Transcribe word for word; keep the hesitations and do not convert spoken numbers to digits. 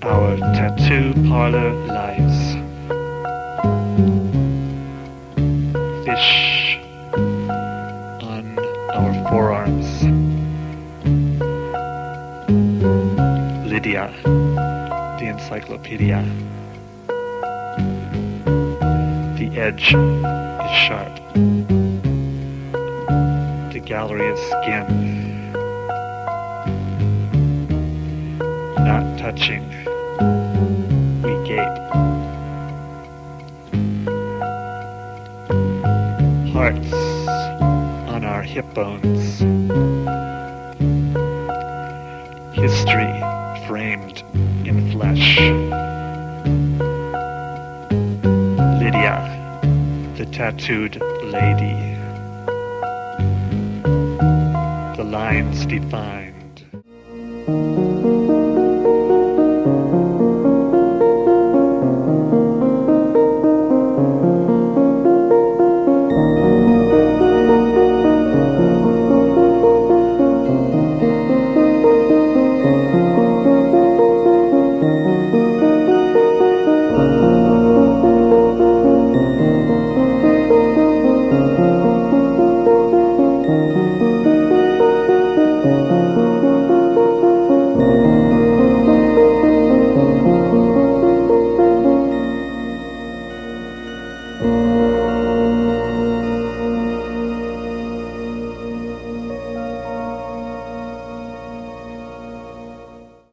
Our tattoo parlor lives. Fish on our forearms. Lydia, the encyclopedia. The edge is sharp. The gallery of skin. Not touching. We gape. Hearts on our hip bones. History framed in flesh. Lydia, the tattooed lady. The lines defined.